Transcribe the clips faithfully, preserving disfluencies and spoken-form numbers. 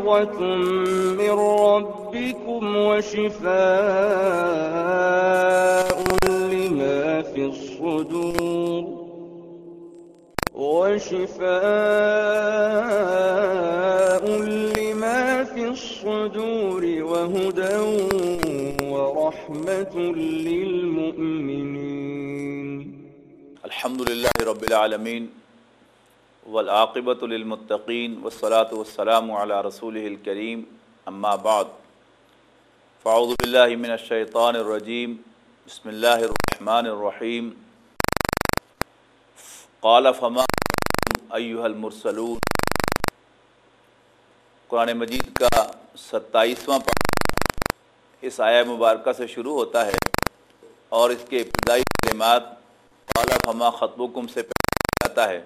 ورحمة من ربكم وشفاء لما في الصدور وشفاء لما في الصدور وهدى ورحمة للمؤمنين. الحمد للہ رب العالمین والعاقبۃ للمتقین والصلاة والسلام علی رسولہ الکریم اما بعد فاعوذ باللہ من الشیطان الرجیم بسم اللہ الرحمن الرحیم قال فما ایھا المرسلون. قرآن مجید کا ستائیسواں پارہ اس آیہ مبارکہ سے شروع ہوتا ہے اور اس کے ابتدائی کلمات قال فما خطبکم سے پہلے آتا ہے.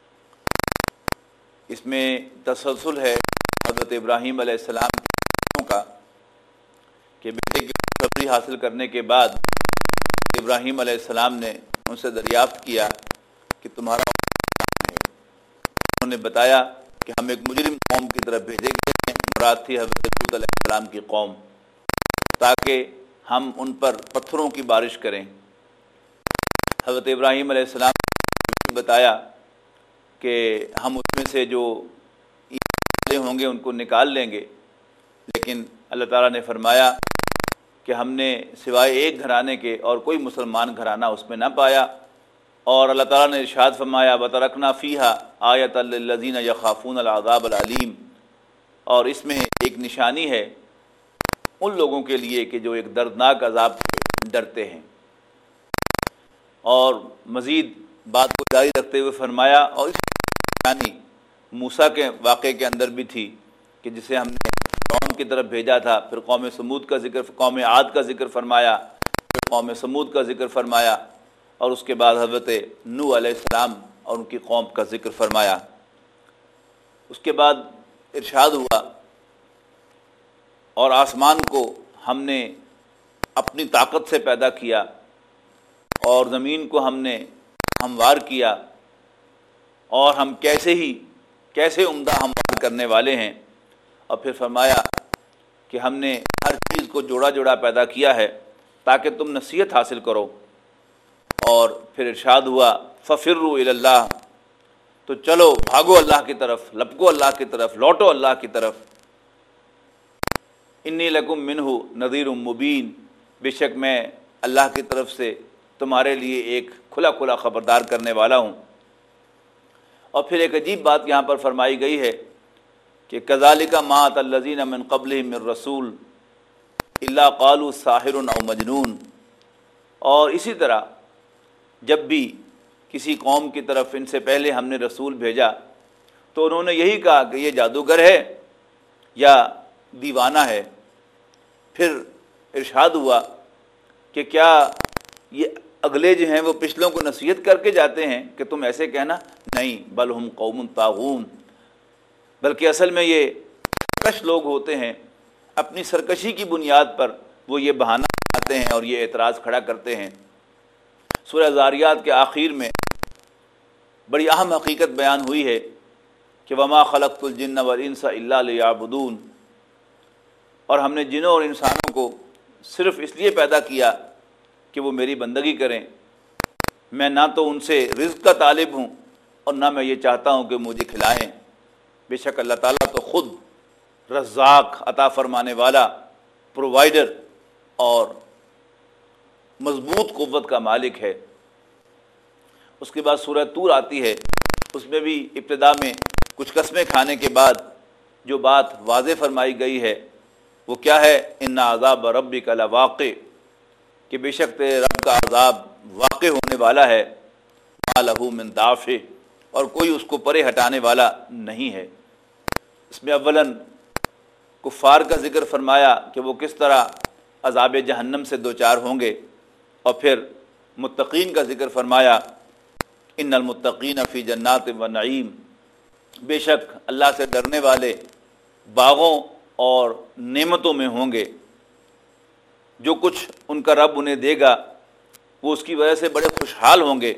اس میں تسلسل ہے حضرت ابراہیم علیہ السلام کا کہ بیٹے کی خوشخبری حاصل کرنے کے بعد ابراہیم علیہ السلام نے ان سے دریافت کیا کہ تمہارا ہے. انہوں نے بتایا کہ ہم ایک مجرم قوم کی طرف بھیجے گئے ہیں. مراد تھی حضرت لوط علیہ السلام کی قوم، تاکہ ہم ان پر پتھروں کی بارش کریں. حضرت ابراہیم علیہ السلام نے بتایا کہ ہم اس میں سے جو ایمان ہوں گے ان کو نکال لیں گے، لیکن اللہ تعالیٰ نے فرمایا کہ ہم نے سوائے ایک گھرانے کے اور کوئی مسلمان گھرانہ اس میں نہ پایا. اور اللہ تعالیٰ نے ارشاد فرمایا وَتَرَكْنَا فِيهَا آیَةً لِلَّذِينَ يَخَافُونَ الْعَذَابَ الْعَلِيمَ. اور اس میں ایک نشانی ہے ان لوگوں کے لیے کہ جو ایک دردناک عذاب سے ڈرتے ہیں. اور مزید بات کو جاری رکھتے ہوئے فرمایا اور اس نشانی موسیٰ کے واقعے کے اندر بھی تھی کہ جسے ہم نے فرعون کی طرف بھیجا تھا، پھر قوم سمود کا ذکر، قوم عاد کا ذکر فرمایا، پھر قوم سمود کا ذکر فرمایا، اور اس کے بعد حضرت نوح علیہ السلام اور ان کی قوم کا ذکر فرمایا. اس کے بعد ارشاد ہوا اور آسمان کو ہم نے اپنی طاقت سے پیدا کیا اور زمین کو ہم نے ہموار کیا، اور ہم کیسے ہی کیسے عمدہ ہموار کرنے والے ہیں. اور پھر فرمایا کہ ہم نے ہر چیز کو جوڑا جوڑا پیدا کیا ہے تاکہ تم نصیحت حاصل کرو. اور پھر ارشاد ہوا فَفِرُّوا إِلَى اللَّهِ، تو چلو بھاگو اللہ کی طرف، لپکو اللہ کی طرف، لوٹو اللہ کی طرف. انی لکم منہ نذیر مبین، بے شک میں اللہ کی طرف سے تمہارے لیے ایک کھلا کھلا خبردار کرنے والا ہوں. اور پھر ایک عجیب بات یہاں پر فرمائی گئی ہے کہ کذالک ما أتی الذین من قبلہم من رسول الا قالوا ساحر او مجنون. اور اسی طرح جب بھی کسی قوم کی طرف ان سے پہلے ہم نے رسول بھیجا تو انہوں نے یہی کہا کہ یہ جادوگر ہے یا دیوانہ ہے. پھر ارشاد ہوا کہ کیا یہ اگلے جو ہیں وہ پچھلوں کو نصیحت کر کے جاتے ہیں کہ تم ایسے کہنا؟ نہیں، بل ہم قوم طاغون، بلکہ اصل میں یہ سرکش لوگ ہوتے ہیں. اپنی سرکشی کی بنیاد پر وہ یہ بہانہ بناتے ہیں اور یہ اعتراض کھڑا کرتے ہیں. سورہ زاریات کے آخر میں بڑی اہم حقیقت بیان ہوئی ہے کہ وما خلقت الجن والانس الا لیعبدون، اور ہم نے جنوں اور انسانوں کو صرف اس لیے پیدا کیا کہ وہ میری بندگی کریں. میں نہ تو ان سے رزق کا طالب ہوں اور نہ میں یہ چاہتا ہوں کہ مجھے کھلائیں. بے شک اللہ تعالیٰ تو خود رزاق، عطا فرمانے والا، پرووائڈر اور مضبوط قوت کا مالک ہے. اس کے بعد سورہ طور آتی ہے، اس میں بھی ابتدا میں کچھ قسمیں کھانے کے بعد جو بات واضح فرمائی گئی ہے وہ کیا ہے؟ ان عذاب ربک لواقع، کہ بے شک تیرے رب کا عذاب واقع ہونے والا ہے. ما لہ من دافع، اور کوئی اس کو پرے ہٹانے والا نہیں ہے. اس میں اولاً کفار کا ذکر فرمایا کہ وہ کس طرح عذاب جہنم سے دوچار ہوں گے، اور پھر متقین کا ذکر فرمایا ان المتقین فی جنات و نعیم، بے شک اللہ سے ڈرنے والے باغوں اور نعمتوں میں ہوں گے. جو کچھ ان کا رب انہیں دے گا وہ اس کی وجہ سے بڑے خوشحال ہوں گے،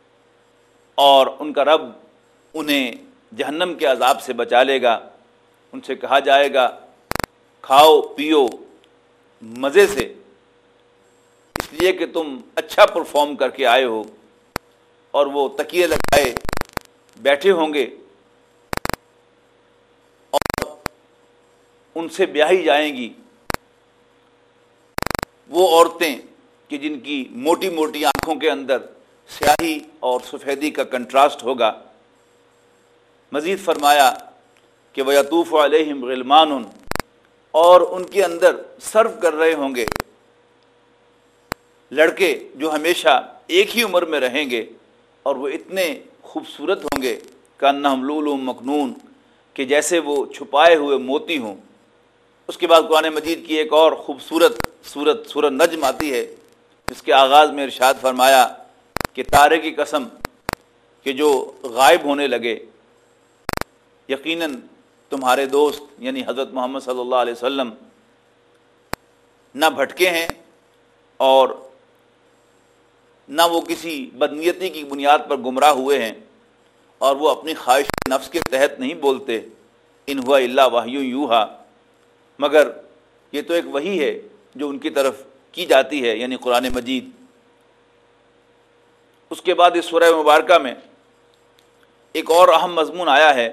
اور ان کا رب انہیں جہنم کے عذاب سے بچا لے گا، ان سے کہا جائے گا کھاؤ پیو مزے سے، اس لیے کہ تم اچھا پرفارم کر کے آئے ہو، اور وہ تکیے لگائے بیٹھے ہوں گے اور ان سے بیاہی جائیں گی وہ عورتیں کہ جن کی موٹی موٹی آنکھوں کے اندر سیاہی اور سفیدی کا کنٹراسٹ ہوگا۔ مزید فرمایا کہ وَيَطُوفُ عَلَيْهِمْ غِلْمَانٌ، اور ان کے اندر سرو کر رہے ہوں گے لڑکے جو ہمیشہ ایک ہی عمر میں رہیں گے، اور وہ اتنے خوبصورت ہوں گے کأنہم لؤلؤ مکنون، کہ جیسے وہ چھپائے ہوئے موتی ہوں۔ اس کے بعد قرآن مجید کی ایک اور خوبصورت سورت سورہ نجم آتی ہے، جس کے آغاز میں ارشاد فرمایا کہ تارے کی قسم کہ جو غائب ہونے لگے، یقیناً تمہارے دوست یعنی حضرت محمد صلی اللہ علیہ وسلم نہ بھٹکے ہیں اور نہ وہ کسی بدنیتی کی بنیاد پر گمراہ ہوئے ہیں، اور وہ اپنی خواہش نفس کے تحت نہیں بولتے، ان ہوا الا وحی یوحی، مگر یہ تو ایک وحی ہے جو ان کی طرف کی جاتی ہے، یعنی قرآن مجید۔ اس کے بعد اس سورہ مبارکہ میں ایک اور اہم مضمون آیا ہے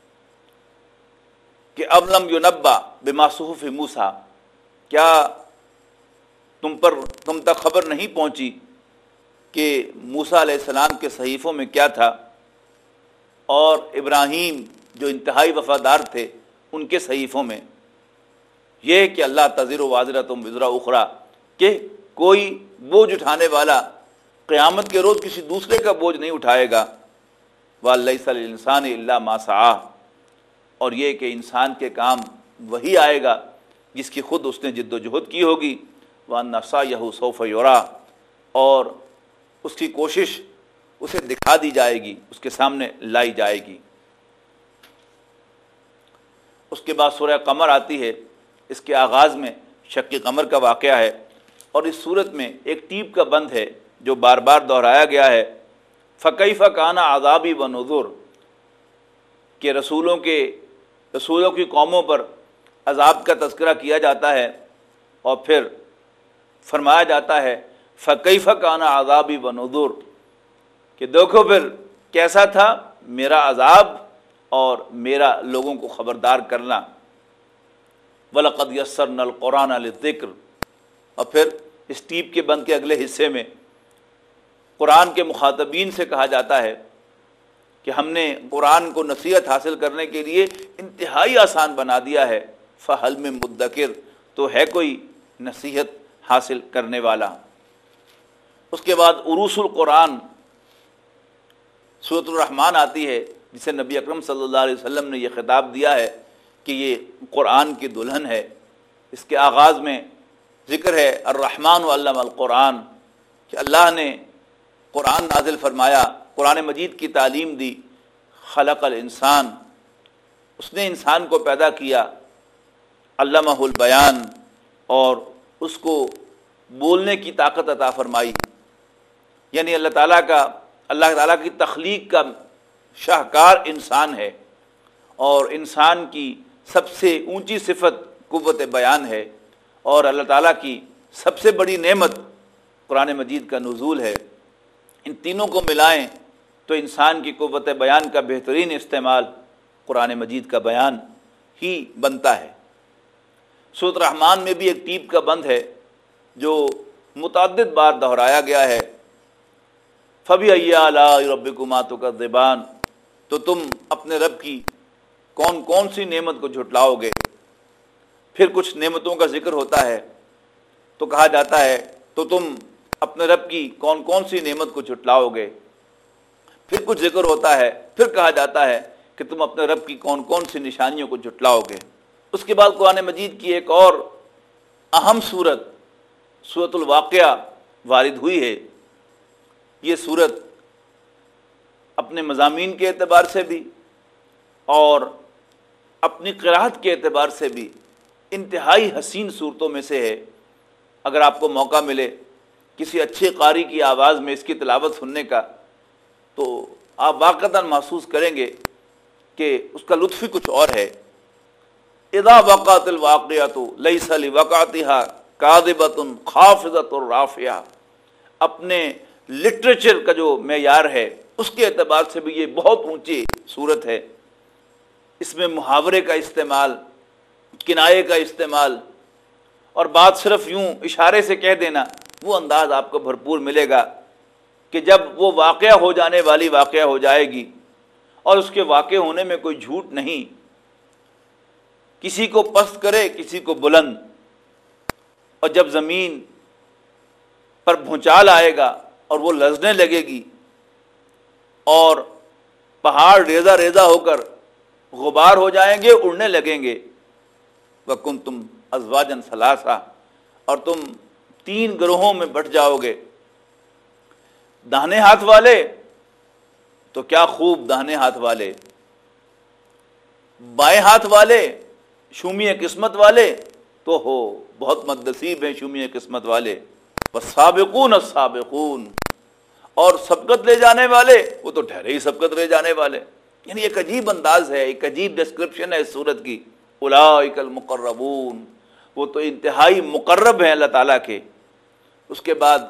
کہ اب لم ینبأ بما صحف موسیٰ، کیا تم پر تم تک خبر نہیں پہنچی کہ موسیٰ علیہ السلام کے صحیفوں میں کیا تھا، اور ابراہیم جو انتہائی وفادار تھے ان کے صحیفوں میں یہ کہ اللہ تزر وازرۃ وزر اخری، کہ کوئی بوجھ اٹھانے والا قیامت کے روز کسی دوسرے کا بوجھ نہیں اٹھائے گا، وَلَيْسَ لِلْإِنسَانِ إِلَّا مَا سَعَىٰ، اور یہ کہ انسان کے کام وہی آئے گا جس کی خود اس نے جد و جہد کی ہوگی، وَأَنَّ سَعْيَهُ سَوْفَ يُرَىٰ، اور اس کی کوشش اسے دکھا دی جائے گی، اس کے سامنے لائی جائے گی۔ اس کے بعد سورہ قمر آتی ہے، اس کے آغاز میں شق قمر کا واقعہ ہے، اور اس صورت میں ایک ٹیپ کا بند ہے جو بار بار دہرایا گیا ہے، فَكَيْفَ كَانَ عَذَابِي وَنُذُرِ، کہ رسولوں کے رسولوں کی قوموں پر عذاب کا تذکرہ کیا جاتا ہے، اور پھر فرمایا جاتا ہے فَكَيْفَ كَانَ عَذَابِي وَنُذُرِ، کہ دیکھو پھر کیسا تھا میرا عذاب اور میرا لوگوں کو خبردار کرنا۔ وَلَقَدْ يَسَّرْنَا الْقُرْآنَ لِلذِّكْرِ، اور پھر اس ٹیپ کے بند کے اگلے حصے میں قرآن کے مخاطبین سے کہا جاتا ہے کہ ہم نے قرآن کو نصیحت حاصل کرنے کے لیے انتہائی آسان بنا دیا ہے، فَهَلْ مِن مُدَّكِرٍ، تو ہے کوئی نصیحت حاصل کرنے والا۔ اس کے بعد عروس القرآن سورۃ الرحمن آتی ہے، جسے نبی اکرم صلی اللہ علیہ وسلم نے یہ خطاب دیا ہے کہ یہ قرآن کی دلہن ہے۔ اس کے آغاز میں ذکر ہے الرحمن علم القرآن، کہ اللہ نے قرآن نازل فرمایا، قرآن مجید کی تعلیم دی، خلق الانسان، اس نے انسان کو پیدا کیا، علمہ البیان، اور اس کو بولنے کی طاقت عطا فرمائی، یعنی اللہ تعالیٰ کا اللہ تعالیٰ کی تخلیق کا شاہکار انسان ہے، اور انسان کی سب سے اونچی صفت قوت بیان ہے، اور اللہ تعالیٰ کی سب سے بڑی نعمت قرآن مجید کا نزول ہے۔ ان تینوں کو ملائیں تو انسان کی قوت بیان کا بہترین استعمال قرآن مجید کا بیان ہی بنتا ہے۔ سورۃ الرحمن میں بھی ایک ٹیپ کا بند ہے جو متعدد بار دہرایا گیا ہے، فَبِأَيِّ آلَاءِ رَبِّكُمَا تُكَذِّبَانِ، تو تم اپنے رب کی کون کون سی نعمت کو جھٹلاؤ گے۔ پھر کچھ نعمتوں کا ذکر ہوتا ہے تو کہا جاتا ہے تو تم اپنے رب کی کون کون سی نعمت کو جھٹلاؤ گے۔ پھر کچھ ذکر ہوتا ہے، پھر کہا جاتا ہے کہ تم اپنے رب کی کون کون سی نشانیوں کو جھٹلاؤ گے۔ اس کے بعد قرآن مجید کی ایک اور اہم صورت سورۃ الواقعہ وارد ہوئی ہے۔ یہ صورت اپنے مضامین کے اعتبار سے بھی اور اپنی قرأت کے اعتبار سے بھی انتہائی حسین صورتوں میں سے ہے۔ اگر آپ کو موقع ملے کسی اچھے قاری کی آواز میں اس کی تلاوت سننے کا تو آپ واقعتاً محسوس کریں گے کہ اس کا لطف ہی کچھ اور ہے۔ اذا وقعت الواقعۃ لیس لوقعتها کاذبۃ خافضۃ رافعہ، اپنے لٹریچر کا جو معیار ہے اس کے اعتبار سے بھی یہ بہت اونچی صورت ہے۔ اس میں محاورے کا استعمال، کنایے کا استعمال، اور بات صرف یوں اشارے سے کہہ دینا، وہ انداز آپ کو بھرپور ملے گا کہ جب وہ واقعہ ہو جانے والی واقعہ ہو جائے گی اور اس کے واقع ہونے میں کوئی جھوٹ نہیں، کسی کو پست کرے کسی کو بلند، اور جب زمین پر بھونچال آئے گا اور وہ لرزنے لگے گی اور پہاڑ ریزہ ریزہ ہو کر غبار ہو جائیں گے، اڑنے لگیں گے، وَكُنْتُمْ أَزْوَاجًا ثَلَاثًا، اور تم تین گروہوں میں بٹ جاؤ گے، داہنے ہاتھ والے تو کیا خوب داہنے ہاتھ والے، بائیں ہاتھ والے شومی قسمت والے تو ہو بہت مدنصیب ہیں شومی قسمت والے، والسابقون السابقون، اور سبقت لے جانے والے وہ تو ٹھہرے ہی سبقت لے جانے والے۔ یعنی ایک عجیب انداز ہے، ایک عجیب ڈسکرپشن ہے اس صورت کی، اولئک المقربون، وہ تو انتہائی مقرب ہیں اللہ تعالیٰ کے۔ اس کے بعد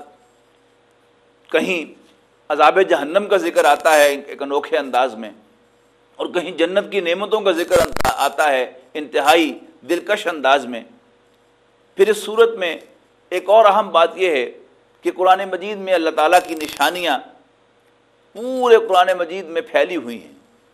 کہیں عذاب جہنم کا ذکر آتا ہے ایک انوکھے انداز میں، اور کہیں جنت کی نعمتوں کا ذکر آتا ہے انتہائی دلکش انداز میں۔ پھر اس صورت میں ایک اور اہم بات یہ ہے کہ قرآن مجید میں اللہ تعالیٰ کی نشانیاں پورے قرآن مجید میں پھیلی ہوئی ہیں،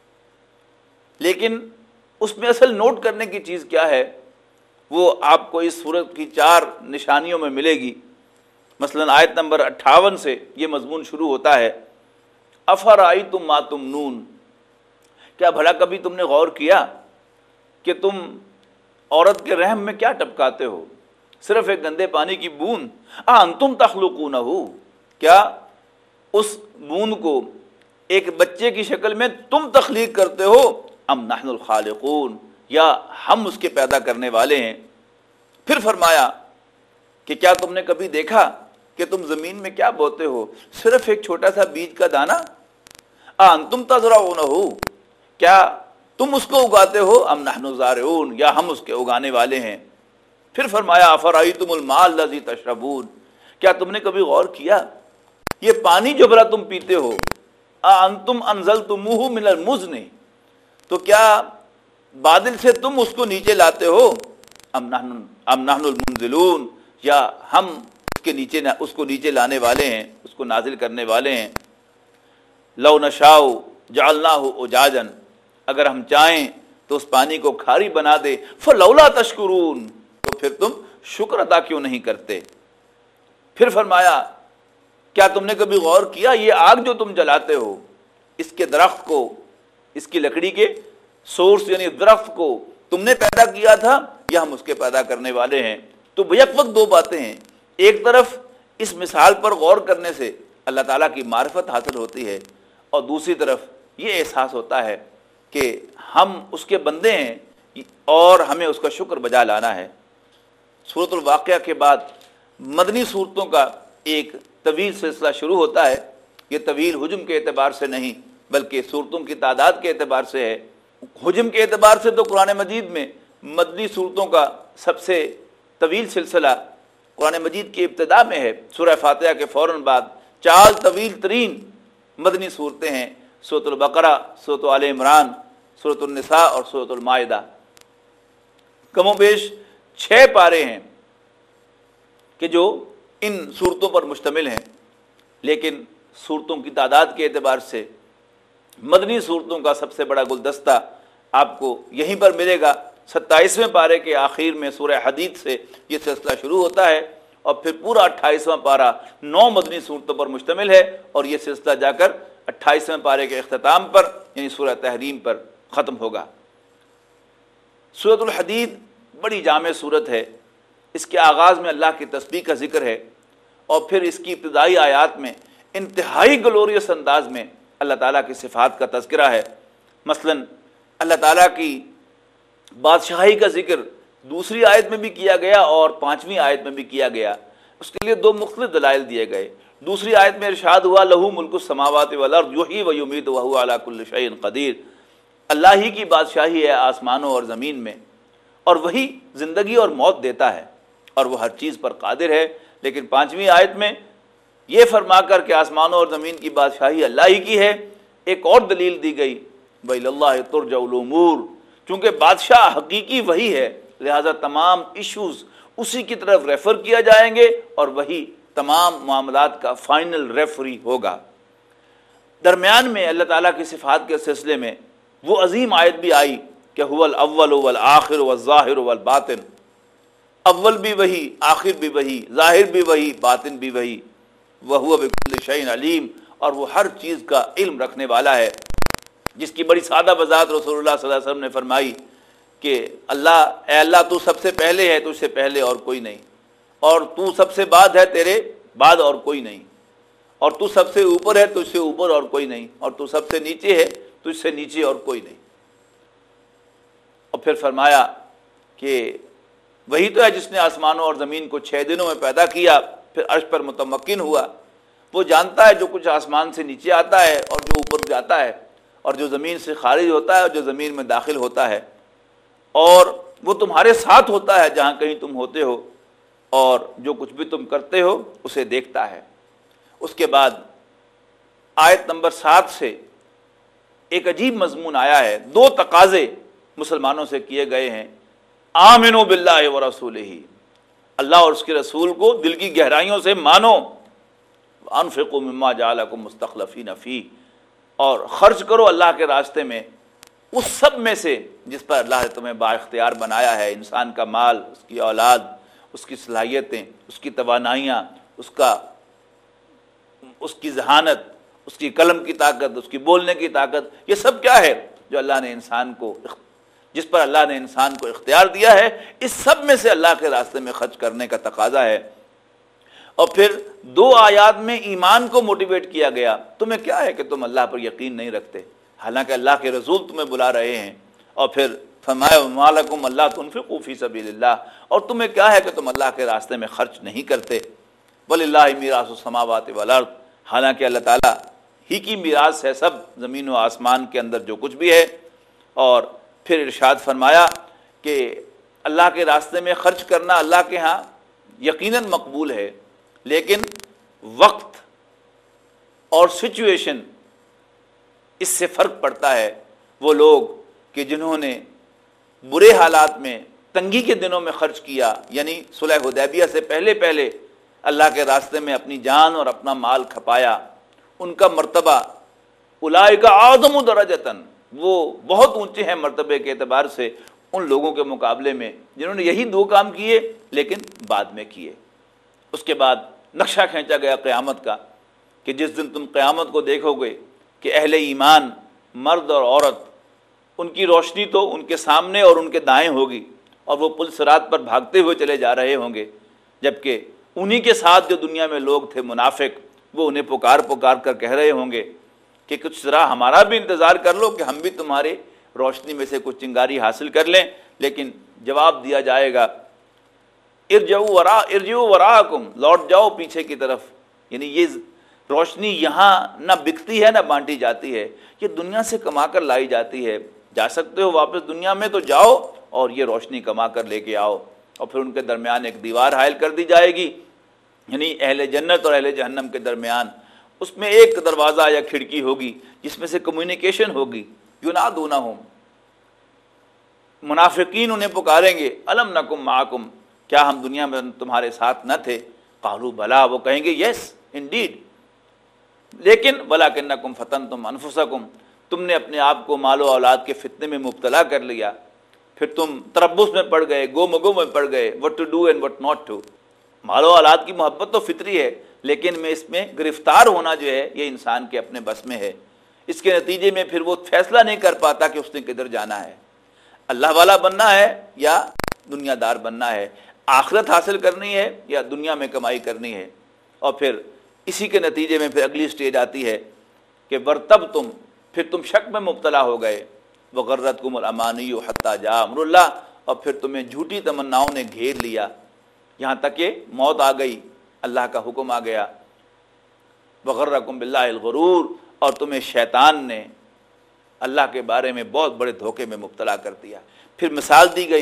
لیکن اس میں اصل نوٹ کرنے کی چیز کیا ہے وہ آپ کو اس صورت کی چار نشانیوں میں ملے گی۔ مثلا آیت نمبر اٹھاون سے یہ مضمون شروع ہوتا ہے، افرأیتم ما تمنون، کیا بھلا کبھی تم نے غور کیا کہ تم عورت کے رحم میں کیا ٹپکاتے ہو، صرف ایک گندے پانی کی بوند، اانتم تخلقونہ، کیا اس بوند کو ایک بچے کی شکل میں تم تخلیق کرتے ہو، ام نحن الخالقون، یا ہم اس کے پیدا کرنے والے ہیں۔ پھر فرمایا کہ کیا تم نے کبھی دیکھا کہ تم زمین میں کیا بوتے ہو، صرف ایک چھوٹا سا بیج کا دانہ، انتم تزرعونہ، کیا تم اس کو اگاتے ہو، ام نحن الزارعون، یا ہم اس کے اگانے والے ہیں۔ پھر فرمایا افرأیتم الماء الذی تشربون، کیا تم نے کبھی غور کیا یہ پانی جو بھلا تم پیتے ہو، انتم انزلتموہ من المزن، تو کیا بادل سے تم اس کو نیچے لاتے ہو، ام نحن ام نحن المنزلون، یا ہم اس کے نیچے اس کو نیچے لانے والے ہیں، اس کو نازل کرنے والے ہیں۔ لو نشاء جعلناہ اجاجا، اگر ہم چاہیں تو اس پانی کو کھاری بنا دے، فلولا تشکرون، تو پھر تم شکر ادا کیوں نہیں کرتے۔ پھر فرمایا کیا تم نے کبھی غور کیا یہ آگ جو تم جلاتے ہو، اس کے درخت کو، اس کی لکڑی کے سورس یعنی درخت کو تم نے پیدا کیا تھا یا ہم اس کے پیدا کرنے والے ہیں۔ تو بیک وقت دو باتیں ہیں، ایک طرف اس مثال پر غور کرنے سے اللہ تعالیٰ کی معرفت حاصل ہوتی ہے، اور دوسری طرف یہ احساس ہوتا ہے کہ ہم اس کے بندے ہیں اور ہمیں اس کا شکر بجا لانا ہے۔ سورۃ الواقعہ کے بعد مدنی صورتوں کا ایک طویل سلسلہ شروع ہوتا ہے۔ یہ طویل حجم کے اعتبار سے نہیں بلکہ صورتوں کی تعداد کے اعتبار سے ہے۔ حجم کے اعتبار سے تو قرآن مجید میں مدنی صورتوں کا سب سے طویل سلسلہ قرآن مجید کی ابتدا میں ہے، سورہ فاتحہ کے فوراً بعد چار طویل ترین مدنی صورتیں ہیں، سورۃ البقرہ، سورۃ آل عمران، سورۃ النساء اور سورۃ المائدہ۔ کم و بیش چھ پارے ہیں کہ جو ان صورتوں پر مشتمل ہیں، لیکن صورتوں کی تعداد کے اعتبار سے مدنی صورتوں کا سب سے بڑا گلدستہ آپ کو یہیں پر ملے گا۔ ستائیسویں پارے کے آخر میں سورہ حدید سے یہ سلسلہ شروع ہوتا ہے، اور پھر پورا اٹھائیسواں پارہ نو مدنی صورتوں پر مشتمل ہے، اور یہ سلسلہ جا کر اٹھائیسویں پارے کے اختتام پر یعنی سورہ تحریم پر ختم ہوگا۔ سورۃ الحدید بڑی جامع صورت ہے، اس کے آغاز میں اللہ کی تسبیح کا ذکر ہے، اور پھر اس کی ابتدائی آیات میں انتہائی گلوریس انداز میں اللہ تعالیٰ کی صفات کا تذکرہ ہے۔ مثلا اللہ تعالیٰ کی بادشاہی کا ذکر دوسری آیت میں بھی کیا گیا اور پانچویں آیت میں بھی کیا گیا، اس کے لیے دو مختلف دلائل دیے گئے۔ دوسری آیت میں ارشاد ہوا لہو ملک السماوات والارض یحیی و یمیت وہو علی کل شیء قدیر، اللہ ہی کی بادشاہی ہے آسمانوں اور زمین میں، اور وہی زندگی اور موت دیتا ہے اور وہ ہر چیز پر قادر ہے۔ لیکن پانچویں آیت میں یہ فرما کر کہ آسمانوں اور زمین کی بادشاہی اللہ ہی کی ہے، ایک اور دلیل دی گئی، وَإِلَى اللَّهِ تُرْجَعُ الْأُمُورُ، چونکہ بادشاہ حقیقی وہی ہے لہذا تمام ایشوز اسی کی طرف ریفر کیا جائیں گے اور وہی تمام معاملات کا فائنل ریفری ہوگا۔ درمیان میں اللہ تعالیٰ کی صفات کے سلسلے میں وہ عظیم آیت بھی آئی کہ هو الاول والآخر والظاہر والباطن، اول بھی وہی، آخر بھی وہی، ظاہر بھی وہی، باطن بھی وہی، وَهُوَ بِكُلِّ شَيْءٍ عَلِيمٌ، اور وہ ہر چیز کا علم رکھنے والا ہے، جس کی بڑی سادہ وضاحت رسول اللہ صلی اللہ علیہ وسلم نے فرمائی کہ اللہ، اے اللہ تو سب سے پہلے ہے، تجھ سے پہلے اور کوئی نہیں، اور تو سب سے بعد ہے، تیرے بعد اور کوئی نہیں، اور تو سب سے اوپر ہے، تجھ سے اوپر اور کوئی نہیں، اور تو سب سے نیچے ہے، تجھ سے نیچے اور کوئی نہیں۔ اور پھر فرمایا کہ وہی تو ہے جس نے آسمانوں اور زمین کو چھ دنوں میں پیدا کیا، پھر عرش پر متمکن ہوا، وہ جانتا ہے جو کچھ آسمان سے نیچے آتا ہے اور جو اوپر جاتا ہے، اور جو زمین سے خارج ہوتا ہے اور جو زمین میں داخل ہوتا ہے، اور وہ تمہارے ساتھ ہوتا ہے جہاں کہیں تم ہوتے ہو، اور جو کچھ بھی تم کرتے ہو اسے دیکھتا ہے۔ اس کے بعد آیت نمبر سات سے ایک عجیب مضمون آیا ہے، دو تقاضے مسلمانوں سے کیے گئے ہیں، آمنوا باللہ ورسولہ، اللہ اور اس کے رسول کو دل کی گہرائیوں سے مانو، انفقوا مما جعلکم مستخلفین فیہ، اور خرچ کرو اللہ کے راستے میں اس سب میں سے جس پر اللہ نے تمہیں با اختیار بنایا ہے، انسان کا مال، اس کی اولاد، اس کی صلاحیتیں، اس کی توانائیاں، اس کا اس کی ذہانت، اس کی قلم کی طاقت، اس کی بولنے کی طاقت، یہ سب کیا ہے جو اللہ نے انسان کو، جس پر اللہ نے انسان کو اختیار دیا ہے، اس سب میں سے اللہ کے راستے میں خرچ کرنے کا تقاضا ہے۔ اور پھر دو آیات میں ایمان کو موٹیویٹ کیا گیا، تمہیں کیا ہے کہ تم اللہ پر یقین نہیں رکھتے حالانکہ اللہ کے رسول تمہیں بلا رہے ہیں، اور پھر فرمایا وَمَا لَكُمْ أَلَّا تُنْفِقُوا فِي سَبِيلِ اللَّهِ، اور تمہیں کیا ہے کہ تم اللہ کے راستے میں خرچ نہیں کرتے، وَلِلَّهِ مِيرَاثُ السَّمَاوَاتِ وَالْأَرْضِ، حالانکہ اللہ تعالیٰ ہی کی میراث ہے سب زمین و آسمان کے اندر جو کچھ بھی ہے۔ اور پھر ارشاد فرمایا کہ اللہ کے راستے میں خرچ کرنا اللہ کے ہاں یقیناً مقبول ہے، لیکن وقت اور سچویشن اس سے فرق پڑتا ہے۔ وہ لوگ کہ جنہوں نے برے حالات میں، تنگی کے دنوں میں خرچ کیا، یعنی صلح حدیبیہ سے پہلے پہلے اللہ کے راستے میں اپنی جان اور اپنا مال کھپایا، ان کا مرتبہ اولئک اعظم درجۃ، وہ بہت اونچے ہیں مرتبے کے اعتبار سے ان لوگوں کے مقابلے میں جنہوں نے یہی دو کام کیے لیکن بعد میں کیے۔ اس کے بعد نقشہ کھینچا گیا قیامت کا کہ جس دن تم قیامت کو دیکھو گے کہ اہل ایمان، مرد اور عورت، ان کی روشنی تو ان کے سامنے اور ان کے دائیں ہوگی، اور وہ پل صراط پر بھاگتے ہوئے چلے جا رہے ہوں گے، جبکہ انہی کے ساتھ جو دنیا میں لوگ تھے منافق، وہ انہیں پکار پکار کر کہہ رہے ہوں گے کہ کچھ ذرا ہمارا بھی انتظار کر لو کہ ہم بھی تمہارے روشنی میں سے کچھ چنگاری حاصل کر لیں، لیکن جواب دیا جائے گا ارجعوا ورا ارجعوا وراءکم، لوٹ جاؤ پیچھے کی طرف، یعنی یہ روشنی یہاں نہ بکتی ہے نہ بانٹی جاتی ہے، یہ دنیا سے کما کر لائی جاتی ہے، جا سکتے ہو واپس دنیا میں تو جاؤ اور یہ روشنی کما کر لے کے آؤ۔ اور پھر ان کے درمیان ایک دیوار حائل کر دی جائے گی، یعنی اہل جنت اور اہل جہنم کے درمیان اس میں ایک دروازہ یا کھڑکی ہوگی جس میں سے کمیونیکیشن ہوگی، ینادونہم، منافقین انہیں پکاریں گے الم نکم معکم، کیا ہم دنیا میں تمہارے ساتھ نہ تھے؟ قالوا بلا، وہ کہیں گے یس انڈیڈ، لیکن ولکنکم فتنتم انفسکم، تم نے اپنے آپ کو مال و اولاد کے فتنے میں مبتلا کر لیا، پھر تم تربص میں پڑ گئے، گو مگو میں پڑ گئے، what to do and what not to۔ مال و اولاد کی محبت تو فطری ہے، لیکن میں اس میں گرفتار ہونا جو ہے یہ انسان کے اپنے بس میں ہے، اس کے نتیجے میں پھر وہ فیصلہ نہیں کر پاتا کہ اس نے کدھر جانا ہے، اللہ والا بننا ہے یا دنیا دار بننا ہے، آخرت حاصل کرنی ہے یا دنیا میں کمائی کرنی ہے۔ اور پھر اسی کے نتیجے میں پھر اگلی سٹیج آتی ہے کہ ورتب تم، پھر تم شک میں مبتلا ہو گئے، وغرتکم الامانی حتی جاء امر اللہ، اور پھر تمہیں جھوٹی تمناؤں نے گھیر لیا یہاں تک کہ موت آ گئی، اللہ کا حکم آ گیا، وغرکم باللہ الغرور، اور تمہیں شیطان نے اللہ کے بارے میں بہت بڑے دھوکے میں مبتلا کر دیا۔ پھر مثال دی گئی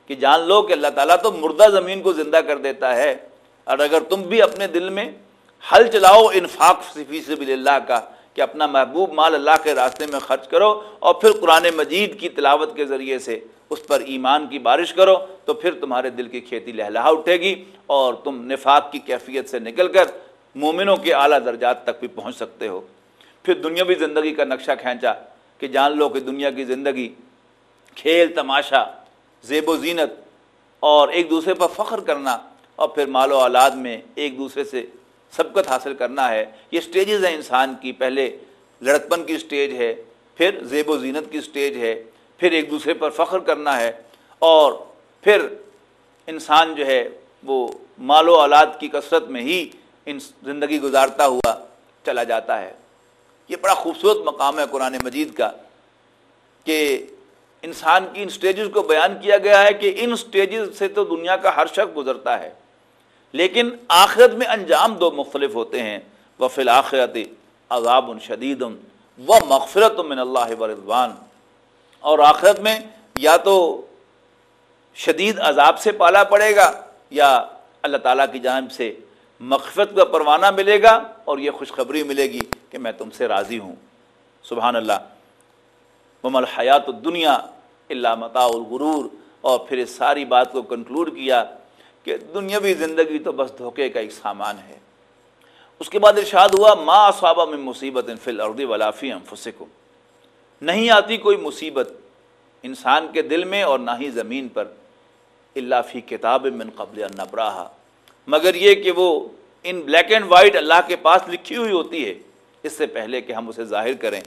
کہ جان لو کہ اللہ تعالیٰ تو مردہ زمین کو زندہ کر دیتا ہے، اور اگر تم بھی اپنے دل میں حل چلاؤ انفاق فی سبیل اللہ کا کہ اپنا محبوب مال اللہ کے راستے میں خرچ کرو، اور پھر قرآن مجید کی تلاوت کے ذریعے سے اس پر ایمان کی بارش کرو، تو پھر تمہارے دل کی کھیتی لہلہا اٹھے گی اور تم نفاق کی کیفیت سے نکل کر مومنوں کے اعلیٰ درجات تک بھی پہنچ سکتے ہو۔ پھر دنیاوی زندگی کا نقشہ کھینچا کہ جان لو کہ دنیا کی زندگی کھیل تماشا، زیب و زینت اور ایک دوسرے پر فخر کرنا، اور پھر مال و اولاد میں ایک دوسرے سے سبقت حاصل کرنا ہے۔ یہ سٹیجز ہیں انسان کی، پہلے لڑکپن کی سٹیج ہے، پھر زیب و زینت کی سٹیج ہے، پھر ایک دوسرے پر فخر کرنا ہے، اور پھر انسان جو ہے وہ مال و اولاد کی کثرت میں ہی ان زندگی گزارتا ہوا چلا جاتا ہے۔ یہ بڑا خوبصورت مقام ہے قرآن مجید کا کہ انسان کی ان سٹیجز کو بیان کیا گیا ہے کہ ان سٹیجز سے تو دنیا کا ہر شخص گزرتا ہے، لیکن آخرت میں انجام دو مختلف ہوتے ہیں۔ وَفِي الْآخِرَةِ عَذَابٌ شَدِيدٌ وَمَغْفِرَةٌ مِّنَ اللَّهِ وَرِضْوَانٌ، اور آخرت میں یا تو شدید عذاب سے پالا پڑے گا یا اللہ تعالیٰ کی جانب سے مغفرت کا پروانہ ملے گا اور یہ خوشخبری ملے گی کہ میں تم سے راضی ہوں۔ سبحان اللہ۔ وَمَا الْحَيَاةُ الدُّنْيَا إِلَّا مَتَاعُ الْغُرُورِ، اور پھر اس ساری بات کو کنکلوڈ کیا کہ دنیاوی زندگی تو بس دھوکے کا ایک سامان ہے۔ اس کے بعد ارشاد ہوا ما اصاب من مصیبت فی الارض ولا فی انفسکم، نہیں آتی کوئی مصیبت انسان کے دل میں اور نہ ہی زمین پر، الا فی کتاب من قبل ان نبراہا، مگر یہ کہ وہ ان بلیک اینڈ وائٹ اللہ کے پاس لکھی ہوئی ہوتی ہے اس سے پہلے کہ ہم اسے ظاہر کریں۔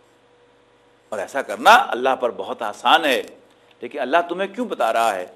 اور ایسا کرنا اللہ پر بہت آسان ہے، لیکن اللہ تمہیں کیوں بتا رہا ہے؟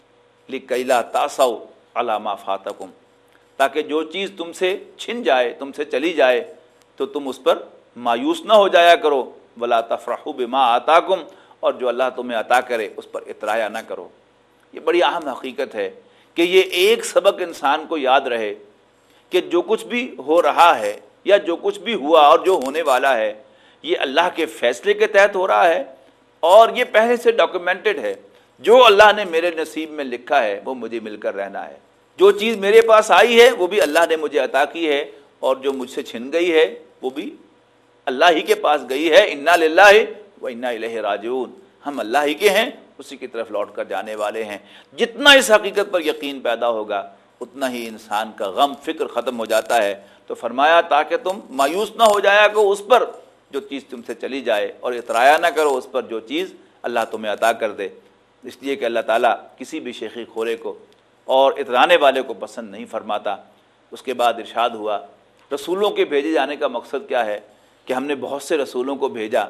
لِكَيْ لَا تَعْصَوْا عَلَىٰ مَا فَاتَكُمْ، تاکہ جو چیز تم سے چھن جائے، تم سے چلی جائے، تو تم اس پر مایوس نہ ہو جایا کرو۔ وَلَا تَفْرَحُوا بِمَا آتَاكُمْ، اور جو اللہ تمہیں عطا کرے اس پر اطرایا نہ کرو۔ یہ بڑی اہم حقیقت ہے کہ یہ ایک سبق انسان کو یاد رہے کہ جو کچھ بھی ہو رہا ہے یا جو کچھ بھی ہوا اور جو ہونے والا ہے یہ اللہ کے فیصلے کے تحت ہو رہا ہے، اور یہ پہلے سے ڈاکیومنٹڈ ہے۔ جو اللہ نے میرے نصیب میں لکھا ہے وہ مجھے مل کر رہنا ہے، جو چیز میرے پاس آئی ہے وہ بھی اللہ نے مجھے عطا کی ہے، اور جو مجھ سے چھن گئی ہے وہ بھی اللہ ہی کے پاس گئی ہے۔ انا للہ و انا الیہ راجعون، ہم اللہ ہی کے ہیں، اسی کی طرف لوٹ کر جانے والے ہیں۔ جتنا اس حقیقت پر یقین پیدا ہوگا اتنا ہی انسان کا غم فکر ختم ہو جاتا ہے۔ تو فرمایا تاکہ تم مایوس نہ ہو جایا کرو اس پر جو چیز تم سے چلی جائے، اور اطرایا نہ کرو اس پر جو چیز اللہ تمہیں عطا کر دے، اس لیے کہ اللہ تعالیٰ کسی بھی شیخی خورے کو اور اترانے والے کو پسند نہیں فرماتا۔ اس کے بعد ارشاد ہوا رسولوں کے بھیجے جانے کا مقصد کیا ہے؟ کہ ہم نے بہت سے رسولوں کو بھیجا،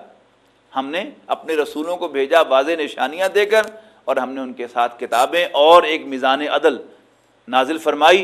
ہم نے اپنے رسولوں کو بھیجا واضح نشانیاں دے کر، اور ہم نے ان کے ساتھ کتابیں اور ایک میزان عدل نازل فرمائی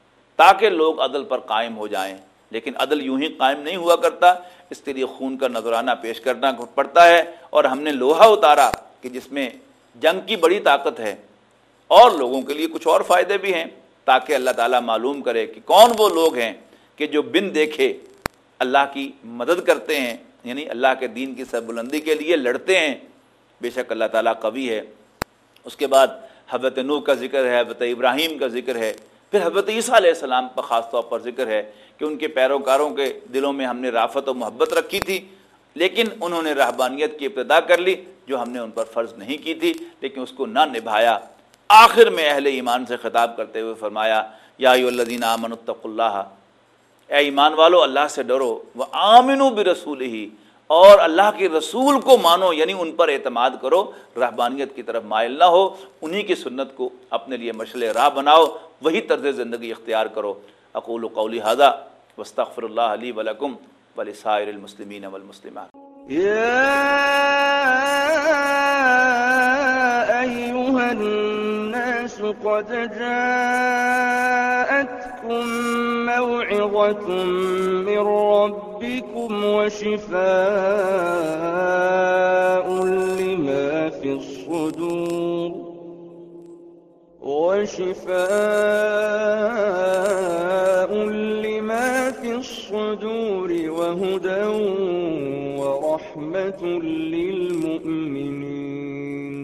تاکہ لوگ عدل پر قائم ہو جائیں۔ لیکن عدل یوں ہی قائم نہیں ہوا کرتا، اس کے لیے خون کا نذرانہ پیش کرنا پڑتا ہے، اور ہم نے لوہا اتارا کہ جس میں جنگ کی بڑی طاقت ہے، اور لوگوں کے لیے کچھ اور فائدے بھی ہیں، تاکہ اللہ تعالیٰ معلوم کرے کہ کون وہ لوگ ہیں کہ جو بن دیکھے اللہ کی مدد کرتے ہیں، یعنی اللہ کے دین کی سربلندی کے لیے لڑتے ہیں۔ بے شک اللہ تعالیٰ قوی ہے۔ اس کے بعد حضرت نوح کا ذکر ہے، حضرت ابراہیم کا ذکر ہے، پھر حضرت عیسیٰ علیہ السلام کا خاص طور پر ذکر ہے کہ ان کے پیروکاروں کے دلوں میں ہم نے رافت و محبت رکھی تھی، لیکن انہوں نے رہبانیت کی ابتدا کر لی جو ہم نے ان پر فرض نہیں کی تھی، لیکن اس کو نہ نبھایا۔ آخر میں اہل ایمان سے خطاب کرتے ہوئے فرمایا یا ایھا الذین آمنوا اتقوا اللہ، اے ایمان والو اللہ سے ڈرو، وآمنوا برسولہ، اور اللہ کے رسول کو مانو، یعنی ان پر اعتماد کرو، رہبانیت کی طرف مائل نہ ہو، انہی کی سنت کو اپنے لیے مشعل راہ بناؤ، وہی طرز زندگی اختیار کرو۔ اقول قولی ھذا واستغفر اللہ لی ولکم ولسائر المسلمین والمسلمات۔ يا أيها الناس قد جاءتكم موعظة من ربكم وشفاء لما في الصدور وشفاء لما في الصدور وهدى ورحمة للمؤمنين۔